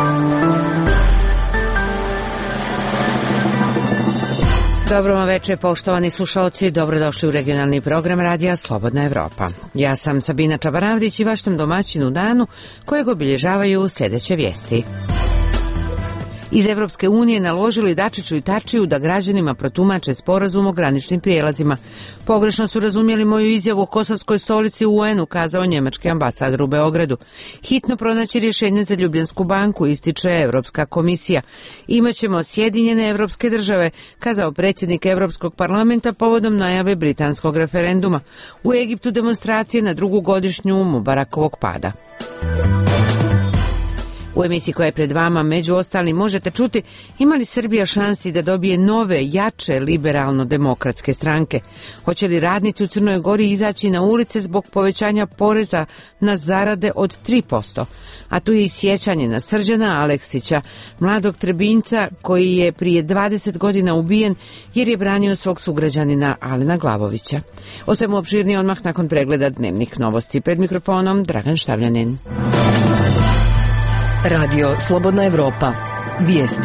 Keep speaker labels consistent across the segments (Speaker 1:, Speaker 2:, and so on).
Speaker 1: Dobro vam večer, poštovani slušalci, dobrodošli u regionalni program radija Slobodna Evropa. Ja sam Sabina Čabaravdić i vaš sam domaćin u danu kojeg obilježavaju sljedeće vijesti. Iz Evropske unije naložili Dačiću i Tačiju da građanima protumače sporazum o graničnim prijelazima. Pogrešno su razumjeli moju izjavu o kosovskoj stolici u UN-u, kazao njemački ambasador u Beogradu. Hitno pronaći rješenje za Ljubljansku banku, ističe Evropska komisija. Imaćemo Sjedinjene evropske države, kazao predsjednik Evropskog parlamenta povodom najave britanskog referenduma. U Egiptu demonstracije na drugu godišnju Mubarakovog pada. U emisiji koja je pred vama, među ostalim, možete čuti ima li Srbija šansi da dobije nove, jače liberalno-demokratske stranke. Hoće li radnici u Crnoj Gori izaći na ulice zbog povećanja poreza na zarade od 3%? A tu je i sjećanje na Srđana Aleksića, mladog Trebinjca koji je prije 20 godina ubijen jer je branio svog sugrađanina Alena Glavovića. O svemu opširnije odmah nakon pregleda dnevnih novosti. Pred mikrofonom Dragan Štavljanin.
Speaker 2: Radio Slobodna Evropa. Vijesti.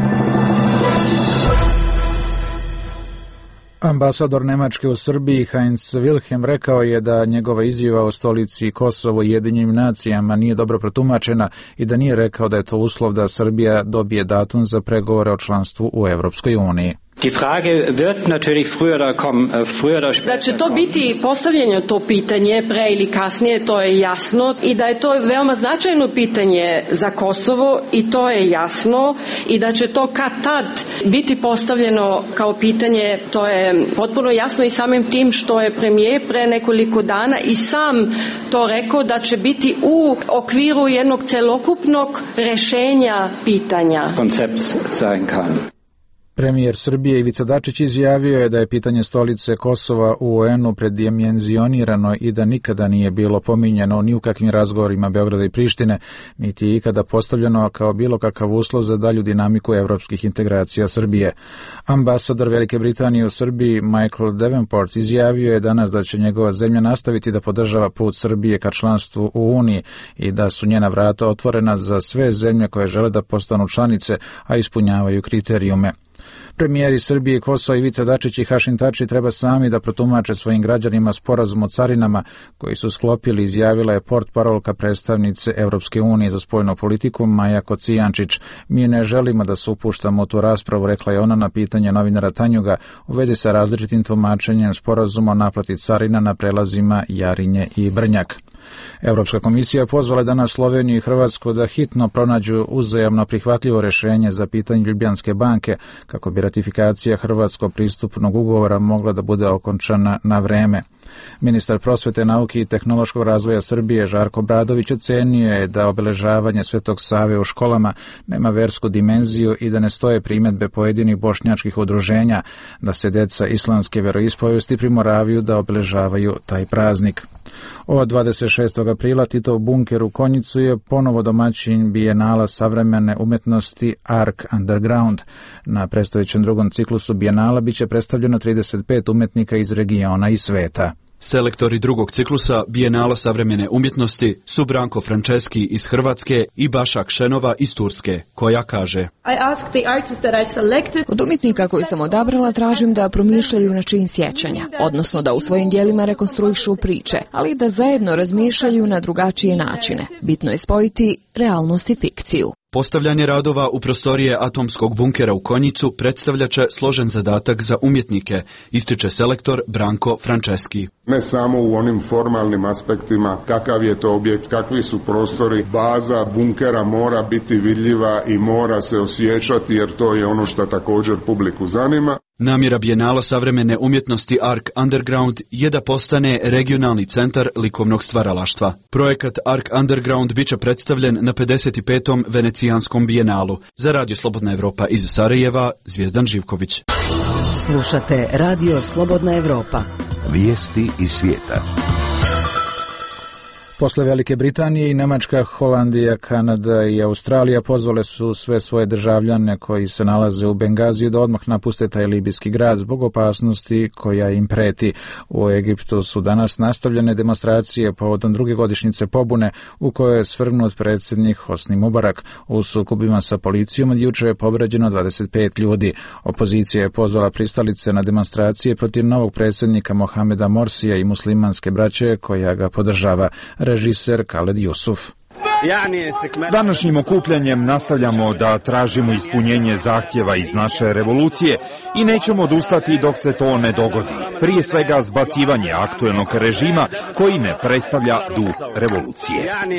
Speaker 3: Ambasador Nemačke u Srbiji Heinz Wilhelm rekao je da njegova izjava o stolici Kosovo i Ujedinjenim nacijama nije dobro protumačena i da nije rekao da je to uslov da Srbija dobije datum za pregovore o članstvu u Evropskoj uniji.
Speaker 4: Die Frage wird natürlich früher oder früher oder später.
Speaker 5: Da će to biti postavljeno to pitanje pre ili kasnije, to je jasno, i da je to veoma značajno pitanje za Kosovo i to je jasno, i da će to kad tad biti postavljeno kao pitanje, to je potpuno jasno i samim tim što je premijer pre nekoliko dana i sam to rekao da će biti u okviru jednog celokupnog rešenja pitanja.
Speaker 4: Koncept sein kann.
Speaker 3: Premijer Srbije Ivica Dačić izjavio je da je pitanje stolice Kosova u UN-u predimenzionirano i da nikada nije bilo pominjeno ni u kakvim razgovorima Beograda i Prištine, niti je ikada postavljeno kao bilo kakav uslov za dalju dinamiku evropskih integracija Srbije. Ambasador Velike Britanije u Srbiji Michael Davenport izjavio je danas da će njegova zemlja nastaviti da podržava put Srbije ka članstvu u Uniji i da su njena vrata otvorena za sve zemlje koje žele da postanu članice, a ispunjavaju kriterijume. Premijeri Srbije, Kosova Ivica Dačić i Hašim Tači treba sami da protumače svojim građanima sporazum o carinama koji su sklopili, izjavila je portparolka predstavnice Evropske unije za spoljnu politiku Maja Kocijančić. Mi ne želimo da se upuštamo u tu raspravu, rekla je ona na pitanje novinara Tanjuga u vezi sa različitim tumačenjem sporazuma o naplati carina na prelazima Jarinje i Brnjak. Evropska komisija pozvala danas Sloveniju i Hrvatsku da hitno pronađu uzajamno prihvatljivo rješenje za pitanje Ljubljanske banke kako bi ratifikacija hrvatskog pristupnog ugovora mogla da bude okončana na vreme. Ministar prosvete, nauke i tehnološkog razvoja Srbije Žarko Obradović ocenio je da obeležavanje Svetog Save u školama nema versku dimenziju i da ne stoje primjedbe pojedinih bošnjačkih udruženja da se deca islamske veroispovesti primoravaju da obeležavaju taj praznik. Od 26. aprila Titov bunker u Konjicu je ponovo domaćin Bijenala savremene umetnosti Arc Underground. Na predstojećem drugom ciklusu Bijenala biće predstavljeno 35 umetnika iz regiona i sveta.
Speaker 6: Selektori drugog ciklusa Bijenala savremene umjetnosti su Branko Franceski iz Hrvatske i Bašak Šenova iz Turske, koja kaže:
Speaker 7: Od umjetnika koji sam odabrala tražim da promišljaju način sjećanja, odnosno da u svojim djelima rekonstruišu priče, ali da zajedno razmišljaju na drugačije načine. Bitno je spojiti realnost i fikciju.
Speaker 6: Postavljanje radova u prostorije atomskog bunkera u Konjicu predstavlja će složen zadatak za umjetnike, ističe selektor Branko Franceski.
Speaker 8: Ne samo u onim formalnim aspektima, kakav je to objekt, kakvi su prostori, baza bunkera mora biti vidljiva i mora se osjećati jer to je ono što također publiku zanima.
Speaker 6: Namjera Bijenala savremene umjetnosti Arc Underground je da postane regionalni centar likovnog stvaralaštva. Projekat Arc Underground biće predstavljen na 55. Venecijanskom Bijenalu. Za Radio Slobodna Evropa iz Sarajeva, Zvijezdan Živković.
Speaker 2: Slušate Radio Slobodna Evropa.
Speaker 9: Vijesti iz svijeta.
Speaker 3: Posle Velike Britanije i Nemačka, Holandija, Kanada i Australija pozvale su sve svoje državljane koji se nalaze u Bengaziju da odmah napuste taj libijski grad zbog opasnosti koja im preti. U Egiptu su danas nastavljene demonstracije povodom druge godišnjice pobune u kojoj je svrgnut predsjednik Hosni Mubarak. U sukobima sa policijom od juče je povređeno 25 ljudi. Opozicija je pozvala pristalice na demonstracije protiv novog predsjednika Mohameda Morsija i muslimanske braće koja ga podržava. Režiser Khaled Yusuf.
Speaker 9: Današnjim okupljanjem nastavljamo da tražimo ispunjenje zahtjeva iz naše revolucije i nećemo odustati dok se to ne dogodi. Prije svega zbacivanje aktuelnog režima koji ne predstavlja duh revolucije.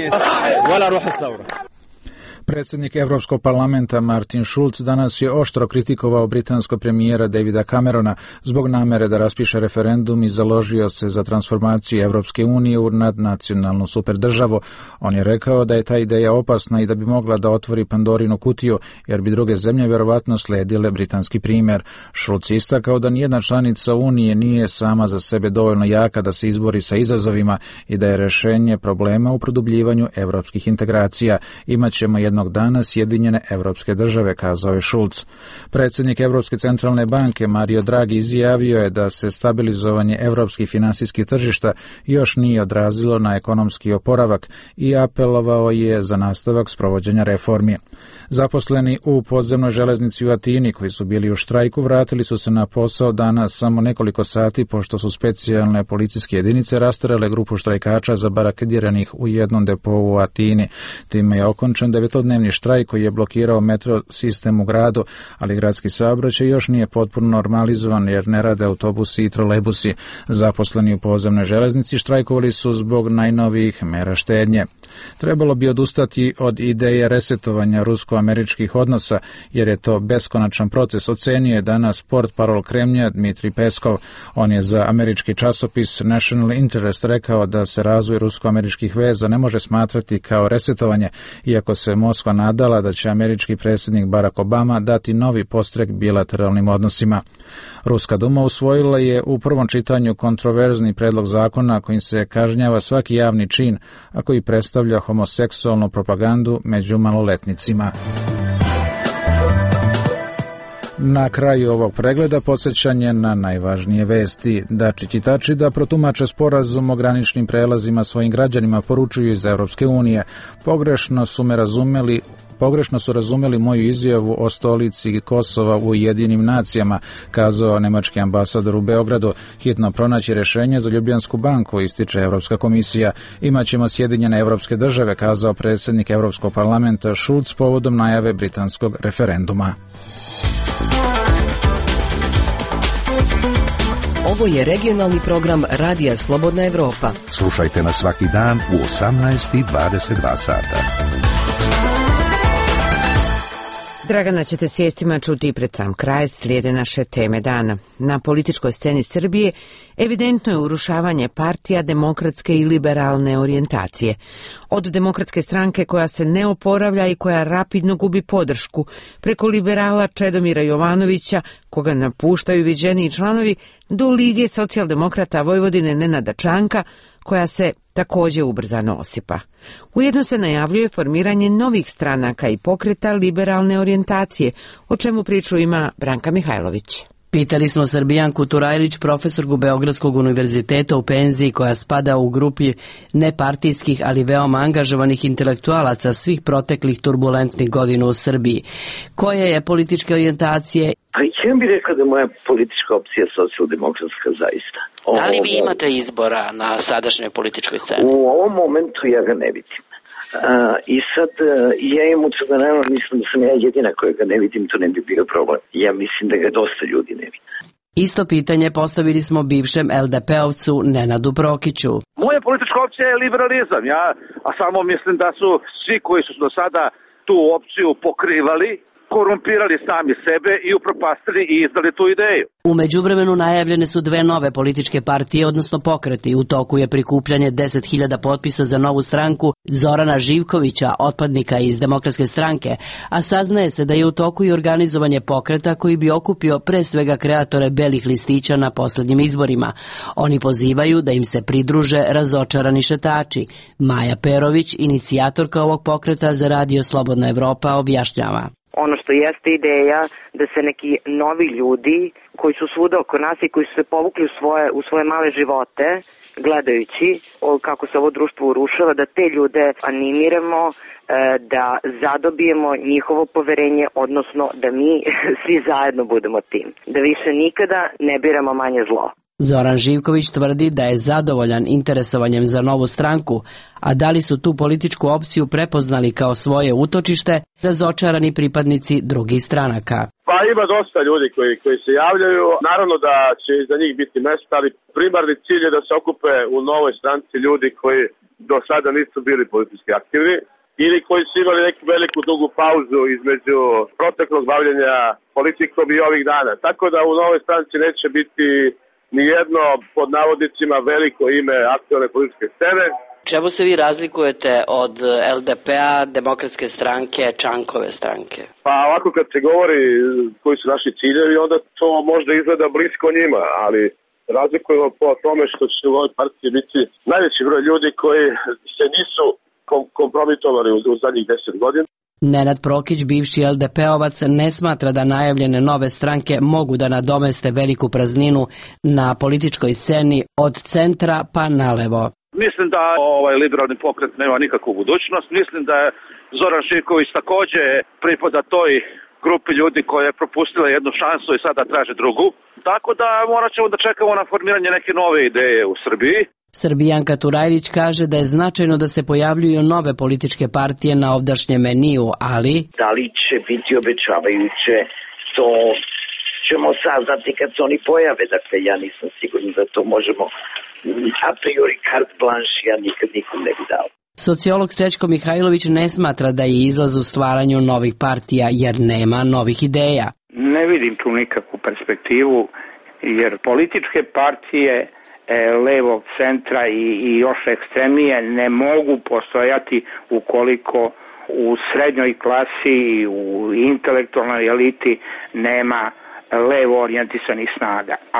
Speaker 3: Predsjednik Evropskog parlamenta Martin Schulz danas je oštro kritikovao britanskog premijera Davida Camerona zbog namere da raspiše referendum i založio se za transformaciju Evropske unije u nadnacionalnu superdržavu. On je rekao da je ta ideja opasna i da bi mogla da otvori Pandorinu kutiju, jer bi druge zemlje vjerovatno sledile britanski primjer. Schulz istakao da nijedna članica Unije nije sama za sebe dovoljno jaka da se izbori sa izazovima i da je rješenje problema u produbljivanju evropskih integracija. Imaćemo jednog dana sjedinjene evropske države, kazao je Schulz. Predsjednik Evropske centralne banke Mario Draghi izjavio je da se stabilizovanje evropskih finansijskih tržišta još nije odrazilo na ekonomski oporavak i apelovao je za nastavak sprovođenja reformi. Zaposleni u podzemnoj železnici u Atini koji su bili u štrajku vratili su se na posao danas samo nekoliko sati pošto su specijalne policijske jedinice rasterale grupu štrajkača zabarakadiranih u jednom depou u Atini. Time je okončan 9-dnevni štrajk koji je blokirao metro sistem u gradu, ali gradski saobraćaj još nije potpuno normalizovan jer ne rade autobusi i trolejbusi. Zaposleni u podzemnoj železnici štrajkovali su zbog najnovijih mera štednje. Trebalo bi odustati od ideje resetovanja rusko-američkih odnosa, jer je to beskonačan proces, ocenio je danas portparol Kremlja Dmitrij Peskov. On je za američki časopis National Interest rekao da se razvoj rusko-američkih veza ne može smatrati kao resetovanje, iako se Moskva nadala da će američki predsjednik Barack Obama dati novi podstrek bilateralnim odnosima. Ruska duma usvojila je u prvom čitanju kontroverzni predlog zakona kojim se kažnjava svaki javni čin, a koji predstavlja homoseksualnu propagandu među maloletnicima. Na kraju ovog pregleda podsjećanje na najvažnije vesti. Dačić i Tači da protumače sporazum o graničnim prelazima svojim građanima, poručuju iz Evropske unije. Pogrešno su razumeli moju izjavu o stolici Kosova u Ujedinjenim nacijama, kazao nemački ambasador u Beogradu. Hitno pronaći rješenje za Ljubljansku banku, ističe Evropska komisija. Imaćemo sjedinjene evropske države, kazao predsjednik Evropskog parlamenta Schulz povodom najave britanskog referenduma.
Speaker 2: Ovo je regionalni program Radija Slobodna Evropa.
Speaker 10: Slušajte nas svaki dan u 18:22 sata.
Speaker 1: Dragana ćete s vijestima čuti pred sam kraj, slijede naše teme dana. Na političkoj sceni Srbije evidentno je urušavanje partija demokratske i liberalne orijentacije. Od Demokratske stranke koja se ne oporavlja i koja rapidno gubi podršku, preko liberala Čedomira Jovanovića, koga napuštaju viđeniji članovi, do Lige socijaldemokrata Vojvodine Nenada Čanka, koja se također ubrzano osipa. Ujedno se najavljuje formiranje novih stranaka i pokreta liberalne orijentacije, o čemu priču ima Branka Mihajlović.
Speaker 11: Pitali smo Srbijanku Turajlić, profesorku Beogradskog univerziteta u penziji koja spada u grupi nepartijskih, ali veoma angažovanih intelektualaca svih proteklih turbulentnih godina u Srbiji. Koje je političke orijentacije?
Speaker 12: Pa ja bih rekao da je moja politička opcija socijaldemokratska zaista.
Speaker 11: Da li vi imate izbora na sadašnjoj političkoj sceni?
Speaker 12: U ovom momentu ja ga ne vidim. I sad, ja emocionalno mislim da sam ja jedina koja ga ne vidim, to ne bi bio problem. Ja mislim da ga dosta ljudi ne vidi.
Speaker 11: Isto pitanje postavili smo bivšem LDP-ovcu Nenadu Prokiću.
Speaker 13: Moja politička opcija je liberalizam, a samo mislim da su svi koji su do sada tu opciju pokrivali, korumpirali sami sebe i upropastili i izdali tu ideju.
Speaker 11: U međuvremenu najavljene su dve nove političke partije, odnosno pokreti. U toku je prikupljanje 10.000 potpisa za novu stranku Zorana Živkovića, otpadnika iz Demokratske stranke, a saznaje se da je u toku i organizovanje pokreta koji bi okupio pre svega kreatore belih listića na poslednjim izborima. Oni pozivaju da im se pridruže razočarani šetači. Maja Perović, inicijatorka ovog pokreta za Radio Slobodna Evropa, objašnjava.
Speaker 14: Ono što jeste ideja da se neki novi ljudi koji su svuda oko nas i koji su se povukli u svoje male živote, gledajući kako se ovo društvo urušava, da te ljude animiramo, da zadobijemo njihovo poverenje, odnosno da mi svi zajedno budemo tim. Da više nikada ne biramo manje zlo.
Speaker 11: Zoran Živković tvrdi da je zadovoljan interesovanjem za novu stranku, a da li su tu političku opciju prepoznali kao svoje utočište, razočarani pripadnici drugih stranaka.
Speaker 15: Pa ima dosta ljudi koji se javljaju, naravno da će za njih biti mesta, ali primarni cilj je da se okupe u novoj stranci ljudi koji do sada nisu bili politički aktivni ili koji su imali neku veliku dugu pauzu između proteklog bavljenja politikom i ovih dana. Tako da u novoj stranci neće biti nijedno, pod navodnicima, veliko ime aktualne političke scene.
Speaker 11: Čemu se vi razlikujete od LDP-a, Demokratske stranke, Čankove stranke?
Speaker 15: Pa ovako kad se govori koji su naši ciljevi, onda to možda izgleda blisko njima, ali razlikujemo po tome što će u ovoj partiji biti najveći broj ljudi koji se nisu kompromitovali u zadnjih 10 godina.
Speaker 11: Nenad Prokić, bivši LDP-ovac, ne smatra da najavljene nove stranke mogu da nadomeste veliku prazninu na političkoj sceni od centra pa nalevo.
Speaker 13: Mislim da liberalni pokret nema nikakvu budućnost. Mislim da je Zoran Živković takođe pripada toj grupi ljudi koja je propustila jednu šansu i sada traže drugu. Tako da morat ćemo da čekamo na formiranje neke nove ideje u Srbiji.
Speaker 11: Srbijanka Turajlić kaže da je značajno da se pojavljuju nove političke partije na ovdašnjem meniju, ali...
Speaker 12: Da li će biti obećavajuće, to ćemo saznati kad se oni pojave. Dakle, ja nisam sigurna da to možemo a priori carte blanche, ja nikad nikom ne bi dao.
Speaker 11: Sociolog Srećko Mihajlović ne smatra da je izlaz u stvaranju novih partija jer nema novih ideja.
Speaker 16: Ne vidim tu nikakvu perspektivu jer političke partije levog centra i još ekstremije ne mogu postojati ukoliko u srednjoj klasi i u intelektualnoj eliti nema levo orijentisanih snaga. A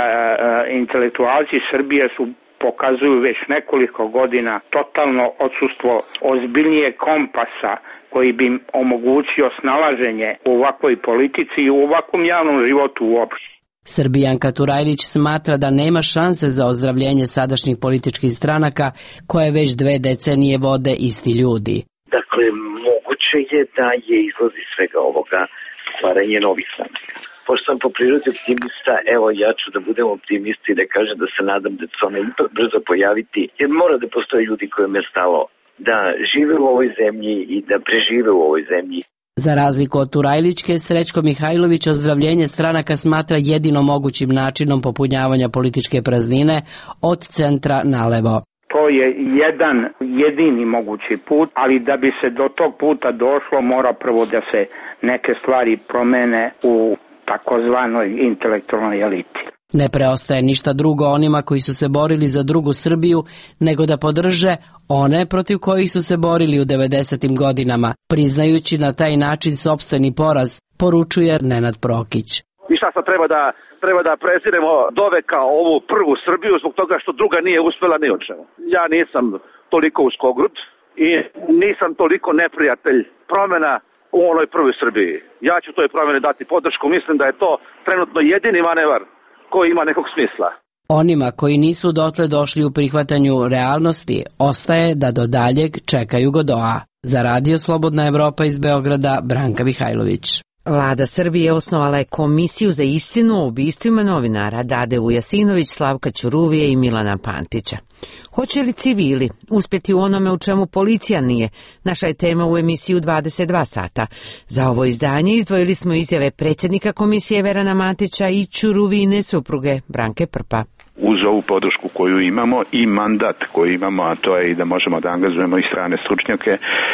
Speaker 16: intelektualci Srbije pokazuju već nekoliko godina totalno odsustvo ozbiljnije kompasa koji bi im omogućio snalaženje u ovakvoj politici i u ovakvom javnom životu uopšte.
Speaker 11: Srbijanka Turajlić smatra da nema šanse za ozdravljenje sadašnjih političkih stranaka koje već 2 decenije vode isti ljudi.
Speaker 12: Dakle, moguće je da je izlaz iz svega ovoga stvaranje novih stranaka. Pošto sam po prirodi optimista, evo ja ću da budem optimista i da kažem da se nadam da će se ona brzo pojaviti, jer mora da postoje ljudi kojima je stalo da žive u ovoj zemlji i da prežive u ovoj zemlji.
Speaker 11: Za razliku od Turajlićke, Srećko Mihajlović ozdravljenje stranaka smatra jedino mogućim načinom popunjavanja političke praznine od centra nalevo.
Speaker 16: To je jedan jedini mogući put, ali da bi se do tog puta došlo mora prvo da se neke stvari promene u takozvanoj intelektualnoj eliti.
Speaker 11: Ne preostaje ništa drugo onima koji su se borili za drugu Srbiju, nego da podrže one protiv kojih su se borili u 90. godinama, priznajući na taj način sopstveni poraz, poručuje Nenad Prokić.
Speaker 13: I šta sad treba da preziremo doveka ovu prvu Srbiju zbog toga što druga nije uspela ni o čemu. Ja nisam toliko uskogrud i nisam toliko neprijatelj promjena u onoj prvoj Srbiji. Ja ću toj promjeni dati podršku, mislim da je to trenutno jedini manevar koji ima nekog smisla.
Speaker 11: Onima koji nisu dotle došli u prihvatanju realnosti, ostaje da do daljeg čekaju Godoa. Za Radio Slobodna Evropa iz Beograda, Branka Mihajlović.
Speaker 1: Vlada Srbije osnovala je komisiju za istinu o ubistvima novinara Dade Vujasinović, Slavka Ćuruvije i Milana Pantića. Hoće li civili uspjeti u onome u čemu policija nije? Naša je tema u emisiji u 22 sata. Za ovo izdanje izdvojili smo izjave predsjednika komisije Verana Matića i Ćuruvine supruge Branke Prpa.
Speaker 17: Uz ovu podršku koju imamo i mandat koji imamo, a to je i da možemo da angažujemo i strane stručnjake,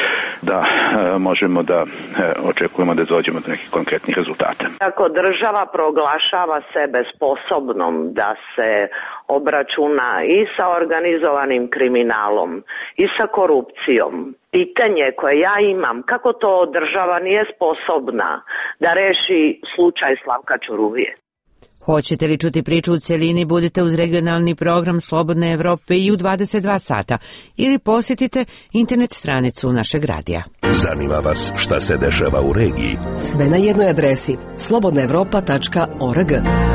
Speaker 17: da možemo da očekujemo da dođemo do nekih konkretnih rezultata.
Speaker 14: Ako država proglašava sebe sposobnom da se obračuna i sa organizovanim kriminalom i sa korupcijom, pitanje koje ja imam, kako to država nije sposobna da reši slučaj Slavka Ćuruvije?
Speaker 1: Hoćete li čuti priču u cjelini, budite uz regionalni program Slobodne Evrope i u 22 sata ili posjetite internet stranicu našeg radija.
Speaker 10: Zanima vas šta se dešava u regiji?
Speaker 2: Sve na jednoj adresi slobodnaevropa.org.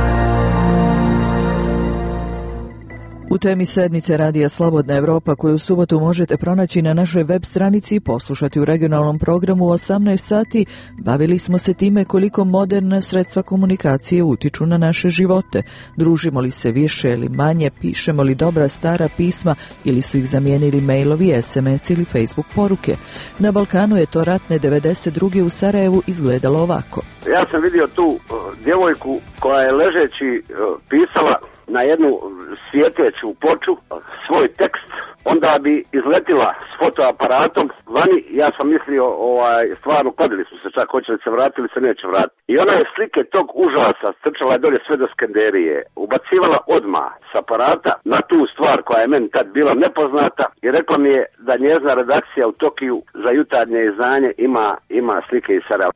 Speaker 18: U temi sedmice radija Slobodna Evropa, koju u subotu možete pronaći na našoj web stranici i poslušati u regionalnom programu u 18 sati, bavili smo se time koliko moderna sredstva komunikacije utiču na naše živote. Družimo li se više ili manje, pišemo li dobra stara pisma ili su ih zamijenili mailovi, SMS ili Facebook poruke. Na Balkanu je to ratne 92. u Sarajevu izgledalo ovako.
Speaker 19: Ja sam vidio tu djevojku koja je ležeći pisala na jednu svijeteću ploču svoj tekst, onda bi izletila s fotoaparatom vani. Ja sam mislio, stvarno kladili su se čak, hoće li se vratiti ili se neće vratiti. I ona je slike tog užasa strčala je dolje sve do Skanderije, ubacivala odmah s aparata na tu stvar koja je meni tad bila nepoznata i rekla mi je da njezina redakcija u Tokiju za jutarnje izdanje ima slike iz Sarajeva.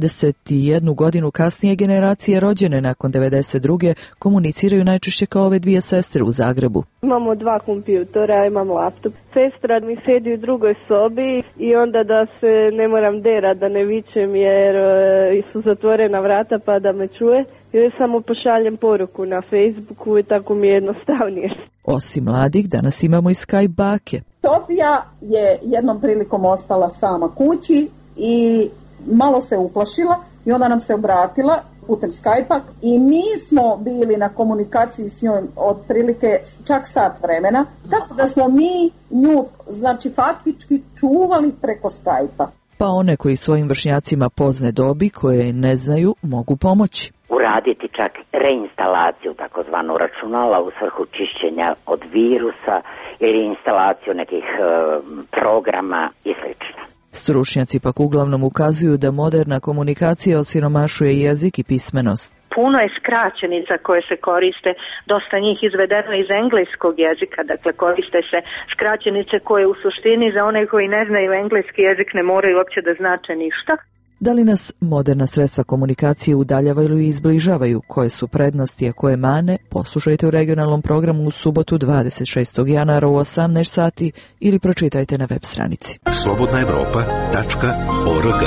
Speaker 18: 21 godinu kasnije generacije rođene nakon 92. komuniciraju najčešće kao ove dvije sestre u Zagrebu.
Speaker 20: Imamo 2 kompjutora, imam laptop. Sestra mi sedi u drugoj sobi i onda da se ne moram derat, da ne vičem jer su zatvorena vrata pa da me čuje. Ili samo pošaljem poruku na Facebooku i tako mi je jednostavnije.
Speaker 18: Osim mladih, danas imamo i Skype bake.
Speaker 21: Sofija je jednom prilikom ostala sama kući i malo se uplašila i onda nam se obratila putem Skype-a i mi smo bili na komunikaciji s njom otprilike čak sat vremena, tako da smo mi nju, znači faktički čuvali preko Skype-a.
Speaker 18: Pa one koji svojim vršnjacima pozne dobi, koje ne znaju, mogu pomoći.
Speaker 22: Uraditi čak reinstalaciju takozvanu računala u svrhu čišćenja od virusa ili instalaciju nekih programa i sl.
Speaker 18: Stručnjaci pak uglavnom ukazuju da moderna komunikacija osiromašuje jezik i pismenost.
Speaker 23: Puno je skraćenica koje se koriste, dosta njih izvedeno iz engleskog jezika, dakle koriste se skraćenice koje u suštini za one koji ne znaju engleski jezik ne moraju uopće da znače ništa.
Speaker 18: Da li nas moderna sredstva komunikacije udaljavaju ili izbližavaju? Koje su prednosti, a koje mane? Poslušajte u regionalnom programu u subotu 26. januara u 18 sati ili pročitajte na web stranici.
Speaker 10: slobodnaevropa.org.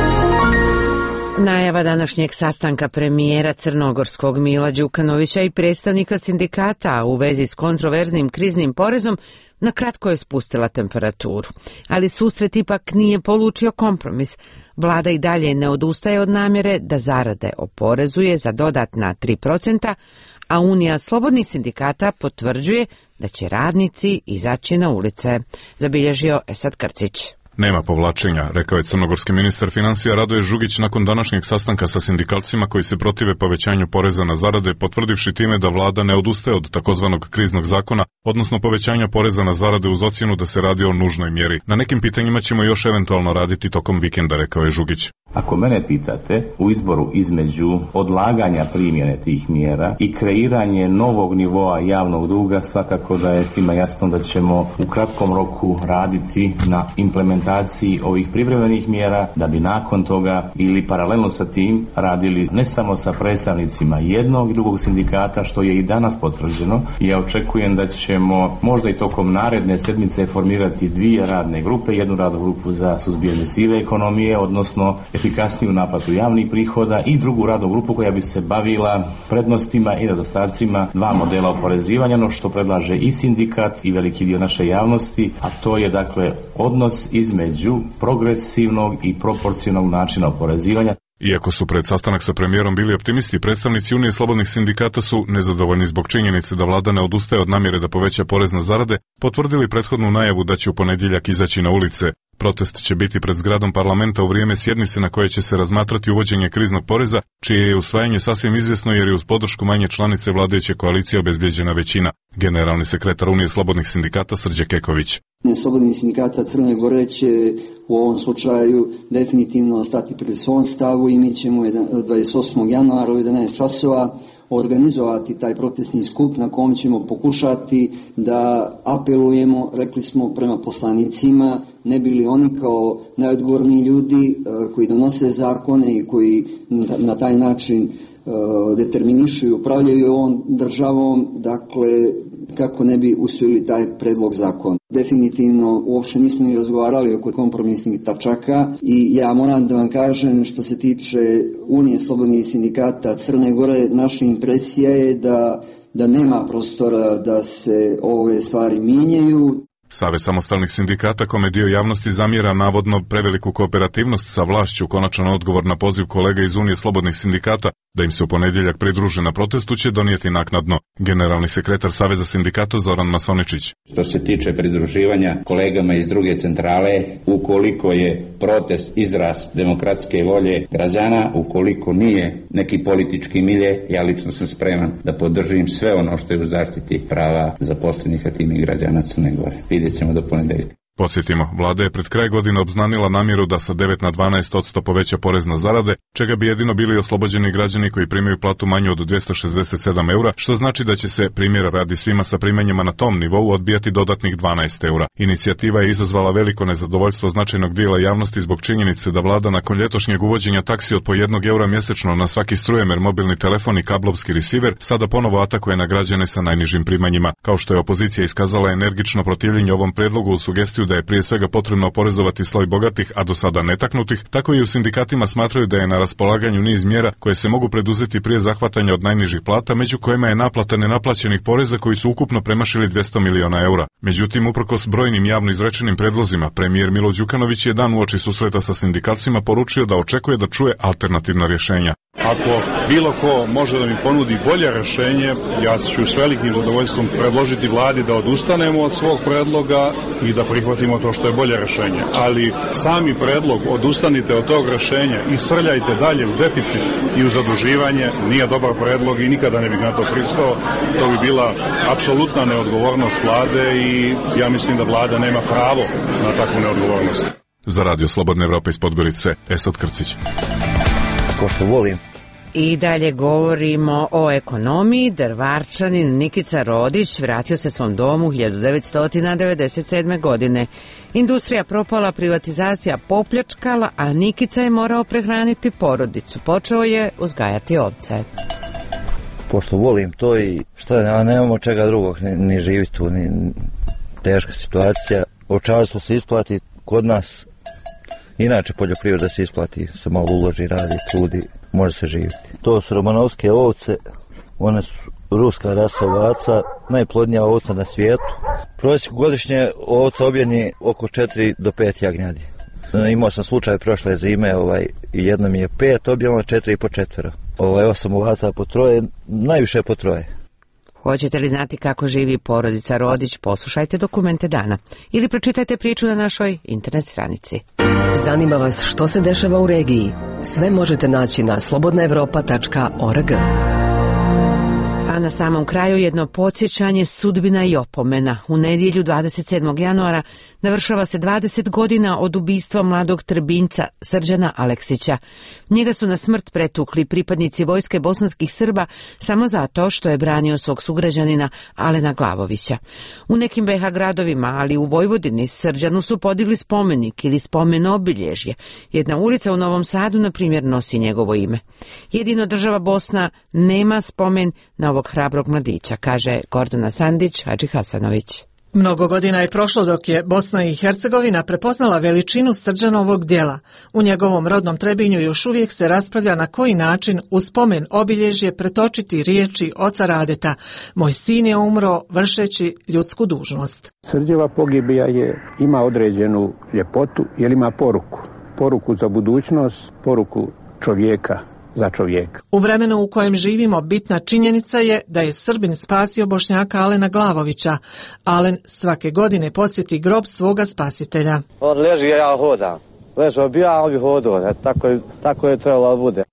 Speaker 1: Najava današnjeg sastanka premijera crnogorskog Mila Đukanovića i predstavnika sindikata u vezi s kontroverznim kriznim porezom na kratko je spustila temperaturu. Ali susret ipak nije polučio kompromis. Vlada i dalje ne odustaje od namjere da zarade oporezuje za dodatna 3%, a Unija slobodnih sindikata potvrđuje da će radnici izaći na ulice, zabilježio Esad Krcić.
Speaker 24: Nema povlačenja, rekao je crnogorski ministar financija Radoje Žugić nakon današnjeg sastanka sa sindikalcima koji se protive povećanju poreza na zarade, potvrdivši time da vlada ne odustaje od takozvanog kriznog zakona, odnosno povećanja poreza na zarade uz ocjenu da se radi o nužnoj mjeri. Na nekim pitanjima ćemo još eventualno raditi tokom vikenda, rekao je Žugić.
Speaker 25: Ako mene pitate, u izboru između odlaganja primjene tih mjera i kreiranje novog nivoa javnog duga, svakako da je svima jasno da ćemo u kratkom roku raditi na implementaciji ovih privremenih mjera, da bi nakon toga ili paralelno sa tim radili ne samo sa predstavnicima jednog i drugog sindikata, što je i danas potvrđeno. Ja očekujem da ćemo možda i tokom naredne sedmice formirati 2 radne grupe, jednu radnu grupu za suzbijanje sive ekonomije, odnosno efikasniju naplatu javnih prihoda, i drugu radnu grupu koja bi se bavila prednostima i nedostacima 2 modela oporezivanja, no što predlaže i sindikat i veliki dio naše javnosti, a to je dakle odnos između progresivnog i proporcionalnog načina oporezivanja.
Speaker 24: Iako su pred sastanak sa premijerom bili optimisti, predstavnici Unije slobodnih sindikata su, nezadovoljni zbog činjenice da vlada ne odustaje od namjere da poveća porez na zarade, potvrdili prethodnu najavu da će u ponedjeljak izaći na ulice. Protest će biti pred zgradom parlamenta u vrijeme sjednice na koje će se razmatrati uvođenje kriznog poreza, čije je usvajanje sasvim izvjesno jer je uz podršku manje članice vladajuće koalicije obezbijeđena većina. Generalni sekretar Unije slobodnih sindikata Srđe Keković.
Speaker 4: Slobodnih sindikata Crne Gore će u ovom slučaju definitivno stati pred svom stavu i mi ćemo 28. januara u 11 časova organizovati taj protestni skup na kom ćemo pokušati da apelujemo, rekli smo, prema poslanicima, ne bili oni kao najodgovorniji ljudi koji donose zakone i koji na taj način determinišu i upravljaju ovom državom, dakle, kako ne bi usvojili taj predlog zakona. Definitivno uopšte nismo ni razgovarali oko kompromisnih tačaka i ja moram da vam kažem, što se tiče Unije slobodnih sindikata Crne Gore, naša impresija je da nema prostora da se ove stvari mijenjaju.
Speaker 24: Savez samostalnih sindikata, kome dio javnosti zamjera navodno preveliku kooperativnost sa vlašću, konačan odgovor na poziv kolega iz Unije slobodnih sindikata da im se u ponedjeljak pridruže na protestu, će donijeti naknadno. Generalni sekretar Saveza sindikata Zoran Masoničić.
Speaker 5: Što se tiče pridruživanja kolegama iz druge centrale, ukoliko je protest izraz demokratske volje građana, ukoliko nije neki politički milje, ja lično sam spreman da podržim sve ono što je u zaštiti prava zaposlenih, a tim i građana Crne Gore. Vidjet ćemo do ponedjeljka.
Speaker 24: Podsjetimo, vlada je pred kraj godine obznanila namjeru da sa 9 na 12% poveća porez na zarade, čega bi jedino bili oslobođeni građani koji primaju platu manju od 267 eura, što znači da će se, primjera radi, svima sa primanjima na tom nivou odbijati dodatnih 12 eura. Inicijativa je izazvala veliko nezadovoljstvo značajnog dijela javnosti zbog činjenice da vlada nakon ljetošnjeg uvođenja taksi od po 1 eura mjesečno na svaki strujemer, mobilni telefon i kablovski receiver sada ponovo atakuje na građane sa najnižim primanjima. Kao što je opozicija iskazala energično protivljenje ovom predlogu u sugestiju da je prije svega potrebno oporezovati sloj bogatih, a do sada netaknutih, tako i u sindikatima smatraju da je na raspolaganju niz mjera koje se mogu preduzeti prije zahvatanja od najnižih plata, među kojima je naplata nenaplaćenih poreza koji su ukupno premašili 200 miliona eura. Međutim, uprkos brojnim javno izrečenim predlozima, premijer Milo Đukanović je dan uoči susreta sa sindikalcima poručio da očekuje da čuje alternativna rješenja.
Speaker 6: Ako bilo ko može da mi ponudi bolje rješenje, ja ću s velikim zadovoljstvom predložiti vladi da odustanemo od svog predloga i da prihvatimo to što je bolje rješenje. Ali sami predlog odustanite od tog rješenja i srljajte dalje u deficit i u zaduživanje nije dobar predlog i nikada ne bih na to pristao. To bi bila apsolutna neodgovornost vlade i ja mislim da vlada nema pravo na takvu neodgovornost.
Speaker 24: Za Radio Slobodne Evrope iz Podgorice, Esot Krcić.
Speaker 7: Pošto volim.
Speaker 1: I dalje govorimo o ekonomiji. Drvarčanin Nikica Rodić vratio se svom domu 1997. godine. Industrija propala, privatizacija popljačkala, a Nikica je morao prehraniti porodicu. Počeo je uzgajati ovce.
Speaker 7: Pošto volim to i šta, nemamo čega drugog, ni živiti tu, ni teška situacija. Ovčarstvo se isplati kod nas. Inače poljoprivreda se isplati, se malo uloži, radi, trudi, može se živjeti. To su romanovske ovce, one su ruska rasa ovaca, najplodnija ovca na svijetu. Prosjek godišnje ovca objeni oko 4 do 5 jagnjadi. Imao sam slučaj prošle zime, jedno mi je 5 objelo, 4 i po 4. 8 ovaca po 3, najviše po 3.
Speaker 1: Hoćete li znati kako živi porodica Rodić? Poslušajte dokumente dana ili pročitajte priču na našoj internet stranici.
Speaker 2: Zanima vas što se dešava u regiji? Sve možete naći na slobodnaevropa.org.
Speaker 1: A na samom kraju jedno podsjećanje, sudbina i opomena. U nedjelju 27. januara navršava se 20 godina od ubistva mladog Trbinjca Srđana Aleksića. Njega su na smrt pretukli pripadnici vojske bosanskih Srba samo zato što je branio svog sugrađanina Alena Glavovića. U nekim BiH gradovima, ali u Vojvodini, Srđanu su podigli spomenik ili spomen obilježje. Jedna ulica u Novom Sadu, na primjer, nosi njegovo ime. Jedino država Bosna nema spomen na ovog hrabrog mladića, kaže Gordana Sandić Hadži Hasanović.
Speaker 8: Mnogo godina je prošlo dok je Bosna i Hercegovina prepoznala veličinu Srđanovog djela. U njegovom rodnom Trebinju još uvijek se raspravlja na koji način u spomen obilježje pretočiti riječi oca Radeta: moj sin je umro vršeći ljudsku dužnost.
Speaker 26: Srđeva pogibija ima određenu ljepotu jer ima poruku. Poruku za budućnost, poruku čovjeka za čovjeka.
Speaker 8: U vremenu u kojem živimo bitna činjenica je da je Srbin spasio Bošnjaka Alena Glavovića. Alen svake godine posjeti grob svoga spasitelja.
Speaker 27: On leži, ja hodam. Ležao bi, ja on bi hodao. Tako je trebalo da bude.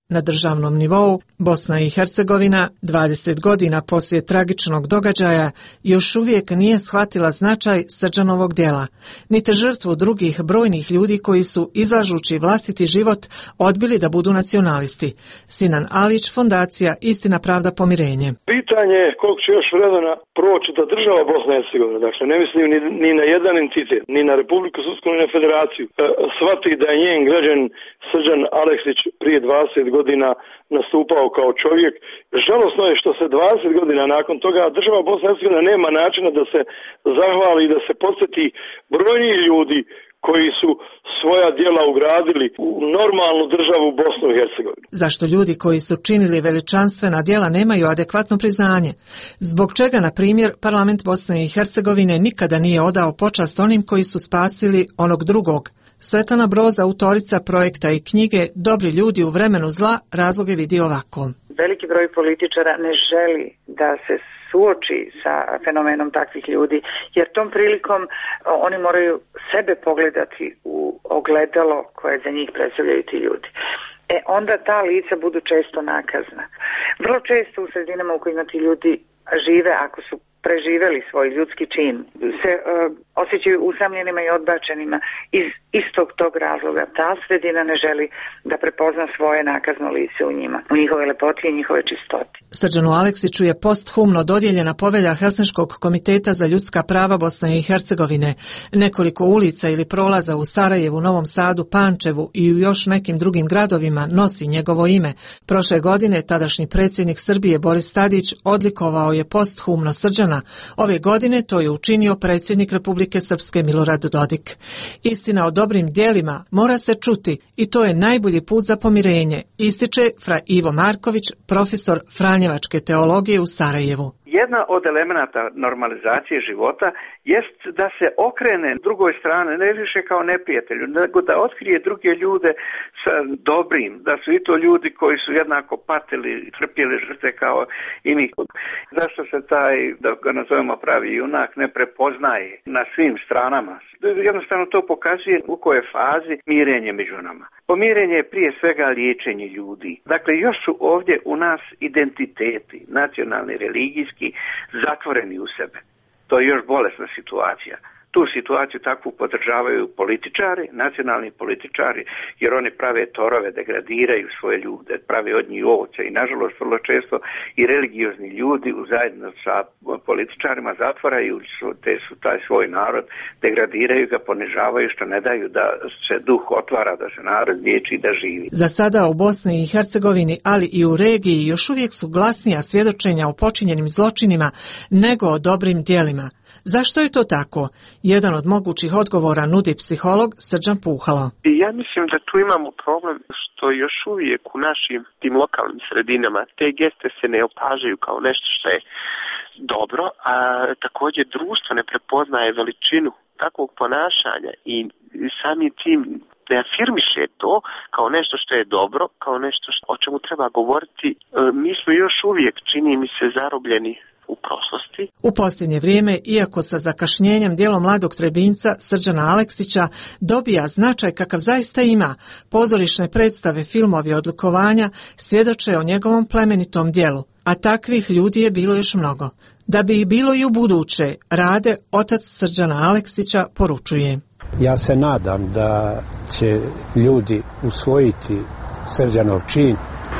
Speaker 8: Na državnom nivou Bosna i Hercegovina 20 godina poslije tragičnog događaja još uvijek nije shvatila značaj Srđanovog djela, niti žrtvu drugih brojnih ljudi koji su, izlažući vlastiti život, odbili da budu nacionalisti. Sinan Alić, Fondacija Istina, pravda, pomirenje.
Speaker 3: Pitanje je koliko će još vremena proći da država Bosna i Hercegovina, dakle ne mislim ni na jedan entitet, ni na Republiku Srpsku, ni na Federaciju, shvati da je njen građan Srđan Aleksić prije 20 godina nastupao kao čovjek. Žalosno je što se 20 godina nakon toga država Bosna i Hercegovina nema načina da se zahvali i da se podsjeti brojni ljudi koji su svoja djela ugradili u normalnu državu Bosnu i Hercegovinu.
Speaker 8: Zašto ljudi koji su činili veličanstvena djela nemaju adekvatno priznanje? Zbog čega, na primjer, parlament Bosne i Hercegovine nikada nije odao počast onim koji su spasili onog drugog? Svetlana Broz, autorica projekta i knjige Dobri ljudi u vremenu zla, razloge vidi ovako.
Speaker 9: Veliki broj političara ne želi da se suoči sa fenomenom takvih ljudi, jer tom prilikom oni moraju sebe pogledati u ogledalo koje za njih predstavljaju ti ljudi. Onda ta lica budu često nakazna. Vrlo često u sredinama u kojima ti ljudi žive, ako su preživeli svoj ljudski čin, se osjećaju usamljenima i odbačenima iz istog tog razloga. Ta sredina ne želi da prepozna svoje nakazno lice u njima, u njihove lepoti i njihove čistoti.
Speaker 8: Srđanu Aleksiću je posthumno dodijeljena povelja Helsinškog komiteta za ljudska prava Bosne i Hercegovine. Nekoliko ulica ili prolaza u Sarajevu, Novom Sadu, Pančevu i u još nekim drugim gradovima nosi njegovo ime. Prošle godine tadašnji predsjednik Srbije Boris Tadić odlikovao je posthumno Srđana. Ove godine to je učinio predsjednik Republike Srpske Milorad Dodik. Istina o dobrim djelima mora se čuti i to je najbolji put za pomirenje, ističe fra Ivo Marković, profesor Franjevačke teologije u Sarajevu.
Speaker 12: Jedna od elemenata normalizacije života jest da se okrene drugoj strane, ne više kao neprijatelju, nego da otkrije druge ljude sa dobrim, da su i to ljudi koji su jednako patili, trpjeli žrtve kao i mi. Zašto se taj, da ga nazovemo pravi junak, ne prepoznaje na svim stranama? Jednostavno to pokazuje u kojoj fazi mirenje među nama. Pomirenje je prije svega liječenje ljudi. Dakle, još su ovdje u nas identiteti, nacionalni, religijski, zatvoreni u sebe. To je još bolesna situacija. Tu situaciju takvu podržavaju političari, nacionalni političari, jer oni prave torove, degradiraju svoje ljude, prave od njih ovce i nažalost vrlo često i religiozni ljudi zajedno sa političarima zatvaraju taj svoj narod, degradiraju ga, ponižavaju, što ne daju da se duh otvara, da se narod liječi i da živi.
Speaker 8: Za sada u Bosni i Hercegovini, ali i u regiji, još uvijek su glasnija svjedočenja o počinjenim zločinima nego o dobrim djelima. Zašto je to tako? Jedan od mogućih odgovora nudi psiholog Srđan Puhalo.
Speaker 13: Ja mislim da tu imamo problem što još uvijek u našim tim lokalnim sredinama te geste se ne opažaju kao nešto što je dobro, a također društvo ne prepoznaje veličinu takvog ponašanja i samim tim ne afirmiše to kao nešto što je dobro, kao nešto o čemu treba govoriti. Mi smo još uvijek, čini mi se, zarobljeni u prošlosti.
Speaker 8: U posljednje vrijeme, iako sa zakašnjenjem djelo mladog Trebinjca Srđana Aleksića dobija značaj kakav zaista ima, pozorišne predstave, filmovi, odlikovanja svjedoče o njegovom plemenitom djelu, a takvih ljudi je bilo još mnogo. Da bi ih bilo i u buduće, Rade, otac Srđana Aleksića, poručuje.
Speaker 26: Ja se nadam da će ljudi usvojiti Srđanov čin,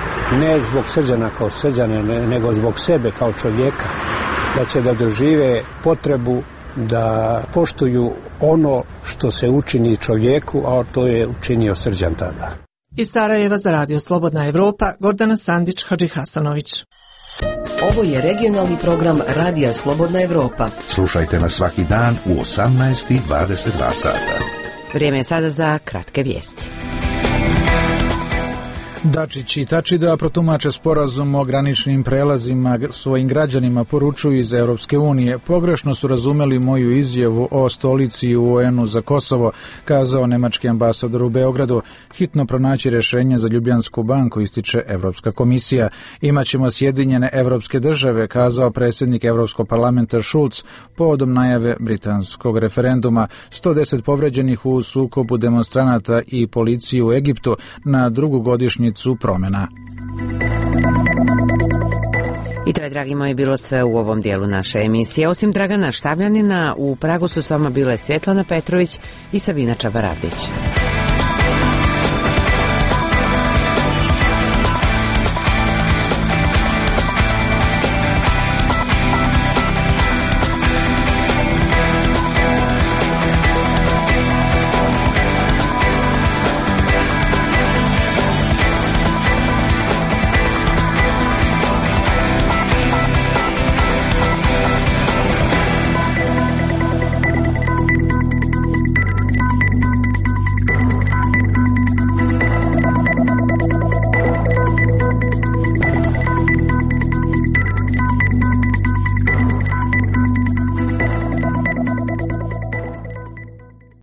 Speaker 26: ne zbog Srđana kao Srđana, nego zbog sebe kao čovjeka, da će da dožive potrebu da poštuju ono što se učini čovjeku, a to je učinio Srđan tada.
Speaker 8: Iz Sarajeva za Radio Slobodna Evropa, Gordana Sandić, Hadži Hasanović.
Speaker 2: Ovo je regionalni program Radija Slobodna Evropa.
Speaker 10: Slušajte nas svaki dan u 18:22 sata.
Speaker 1: Vrijeme je sada za kratke vijesti.
Speaker 15: Dačić i Tačida protumače sporazum o graničnim prelazima svojim građanima, poručuju iz Europske unije. Pogrešno su razumeli moju izjavu o stolici u UN-u za Kosovo, kazao nemački ambasador u Beogradu. Hitno pronaći rješenje za Ljubljansku banku, ističe Europska komisija. Imaćemo Sjedinjene evropske države, kazao predsjednik Europskog parlamenta Schulz povodom najave britanskog referenduma. 110 povređenih u sukobu demonstranata i policiji u Egiptu na drugu godišnjicu sedmicu promjena.
Speaker 1: I to je, dragi moji, bilo sve u ovom dijelu naše emisije. Osim Dragana Štavljanina, u Pragu su s vama bile Svjetlana Petrović i Sabina Čabaravdić.